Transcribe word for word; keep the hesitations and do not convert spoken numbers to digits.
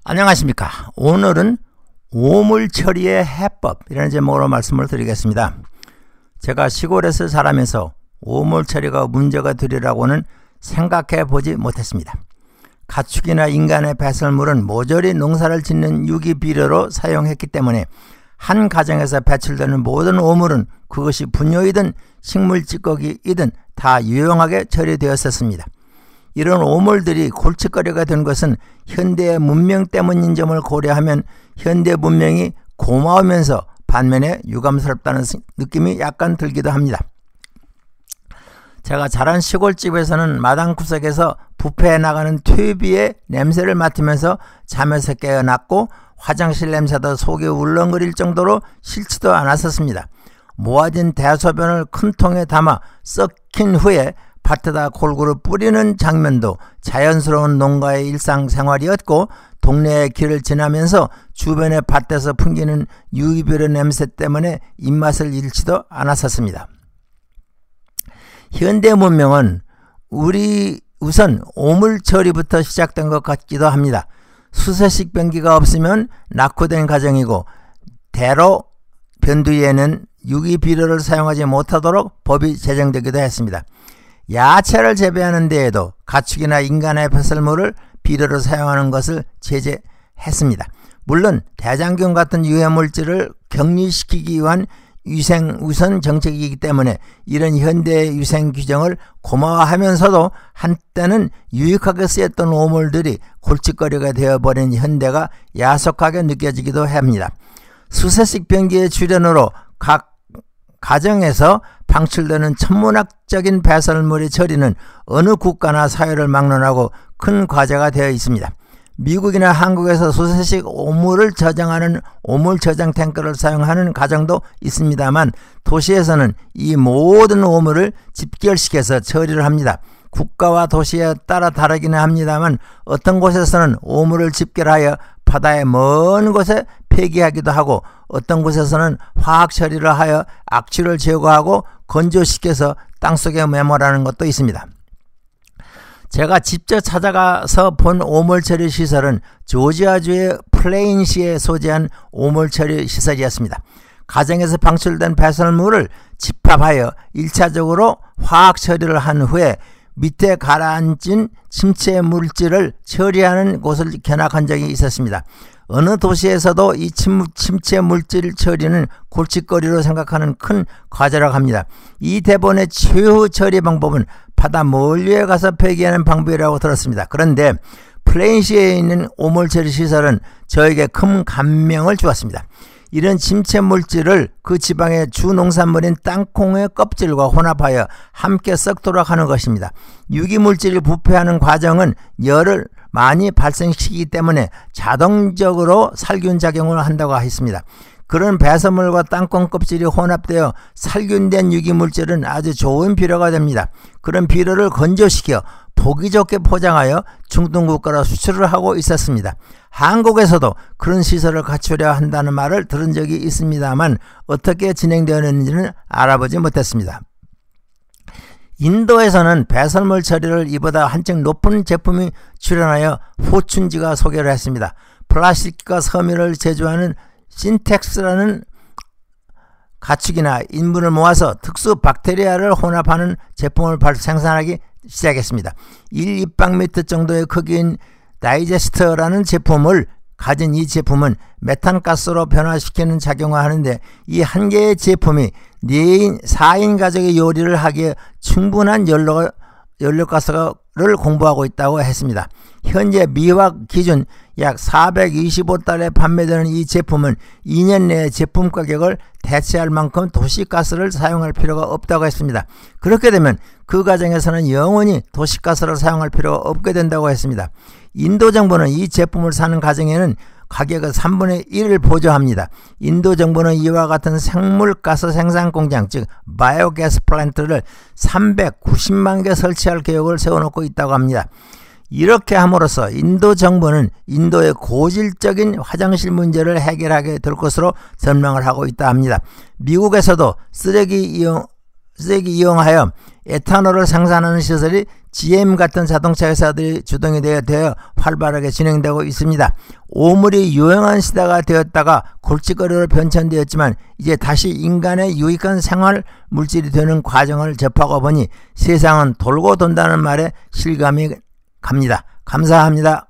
안녕하십니까. 오늘은 오물 처리의 해법이라는 제목으로 말씀을 드리겠습니다. 제가 시골에서 자라면서 오물 처리가 문제가 되리라고는 생각해 보지 못했습니다. 가축이나 인간의 배설물은 모조리 농사를 짓는 유기비료로 사용했기 때문에 한 가정에서 배출되는 모든 오물은 그것이 분뇨이든 식물 찌꺼기이든 다 유용하게 처리되었었습니다. 이런 오물들이 골칫거리가 된 것은 현대의 문명 때문인 점을 고려하면 현대 문명이 고마우면서 반면에 유감스럽다는 느낌이 약간 들기도 합니다. 제가 자란 시골집에서는 마당 구석에서 부패해 나가는 퇴비의 냄새를 맡으면서 잠에서 깨어났고 화장실 냄새도 속이 울렁거릴 정도로 싫지도 않았었습니다. 모아진 대소변을 큰 통에 담아 썩힌 후에 밭에다 골고루 뿌리는 장면도 자연스러운 농가의 일상생활이었고, 동네의 길을 지나면서 주변의 밭에서 풍기는 유기비료 냄새 때문에 입맛을 잃지도 않았었습니다. 현대 문명은 우리 우선 오물 처리부터 시작된 것 같기도 합니다. 수세식 변기가 없으면 낙후된 가정이고, 대로 변두리에는 유기비료를 사용하지 못하도록 법이 제정되기도 했습니다. 야채를 재배하는 데에도 가축이나 인간의 배설물을 비료로 사용하는 것을 제재했습니다. 물론 대장균 같은 유해물질을 격리시키기 위한 위생 우선 정책이기 때문에 이런 현대의 위생 규정을 고마워하면서도 한때는 유익하게 쓰였던 오물들이 골칫거리가 되어버린 현대가 야속하게 느껴지기도 합니다. 수세식 변기의 출현으로 각 가정에서 방출되는 천문학적인 배설물의 처리는 어느 국가나 사회를 막론하고 큰 과제가 되어 있습니다. 미국이나 한국에서 수세식 오물을 저장하는 오물 저장 탱크를 사용하는 가정도 있습니다만, 도시에서는 이 모든 오물을 집결시켜서 처리를 합니다. 국가와 도시에 따라 다르기는 합니다만, 어떤 곳에서는 오물을 집결하여 바다의 먼 곳에 폐기하기도 하고, 어떤 곳에서는 화학 처리를 하여 악취를 제거하고 건조시켜서 땅속에 매몰하는 것도 있습니다. 제가 직접 찾아가서 본 오물 처리 시설은 조지아주의 플레인시에 소재한 오물 처리 시설이었습니다. 가정에서 방출된 배설물을 집합하여 일 차적으로 화학 처리를 한 후에 밑에 가라앉은 침체 물질을 처리하는 곳을 견학한 적이 있었습니다. 어느 도시에서도 이 침체 물질 처리는 골칫거리로 생각하는 큰 과제라고 합니다. 이 대본의 최후 처리 방법은 바다 멀리에 가서 폐기하는 방법이라고 들었습니다. 그런데 플레인시에 있는 오물 처리 시설은 저에게 큰 감명을 주었습니다. 이런 침체 물질을 그 지방의 주 농산물인 땅콩의 껍질과 혼합하여 함께 썩도록 하는 것입니다. 유기물질이 부패하는 과정은 열을 많이 발생시키기 때문에 자동적으로 살균 작용을 한다고 했습니다. 그런 배설물과 땅콩 껍질이 혼합되어 살균된 유기물질은 아주 좋은 비료가 됩니다. 그런 비료를 건조시켜 보기 좋게 포장하여 중동 국가로 수출을 하고 있었습니다. 한국에서도 그런 시설을 갖추려 한다는 말을 들은 적이 있습니다만 어떻게 진행되었는지는 알아보지 못했습니다. 인도에서는 배설물 처리를 이보다 한층 높은 제품이 출현하여 포춘지가 소개를 했습니다. 플라스틱과 섬유를 제조하는 신텍스라는 가축이나 인분을 모아서 특수 박테리아를 혼합하는 제품을 생산하기 시작했습니다. 일 입방미터 정도의 크기인 다이제스터라는 제품을 가진 이 제품은 메탄가스로 변화시키는 작용을 하는데, 이 한 개의 제품이 네인, 사인 가족의 요리를 하기에 충분한 연료, 연료가스를 공부하고 있다고 했습니다. 현재 미화 기준 약 사백이십오 달러에 판매되는 이 제품은 이 년 내에 제품 가격을 대체할 만큼 도시가스를 사용할 필요가 없다고 했습니다. 그렇게 되면 그 가정에서는 영원히 도시가스를 사용할 필요가 없게 된다고 했습니다. 인도 정부는 이 제품을 사는 가정에는 가격의 삼분의 일을 보조합니다. 인도 정부는 이와 같은 생물가스 생산 공장, 즉 바이오가스 플랜트를 삼백구십만 개 설치할 계획을 세워놓고 있다고 합니다. 이렇게 함으로써 인도 정부는 인도의 고질적인 화장실 문제를 해결하게 될 것으로 전망을 하고 있다 합니다. 미국에서도 쓰레기 이용 쓰레기 이용하여 에탄올을 생산하는 시설이 지엠 같은 자동차 회사들이 주동이 되어, 되어 활발하게 진행되고 있습니다. 오물이 유용한 시대가 되었다가 골칫거리로 변천되었지만 이제 다시 인간의 유익한 생활 물질이 되는 과정을 접하고 보니 세상은 돌고 돈다는 말에 실감이 갑니다. 감사합니다.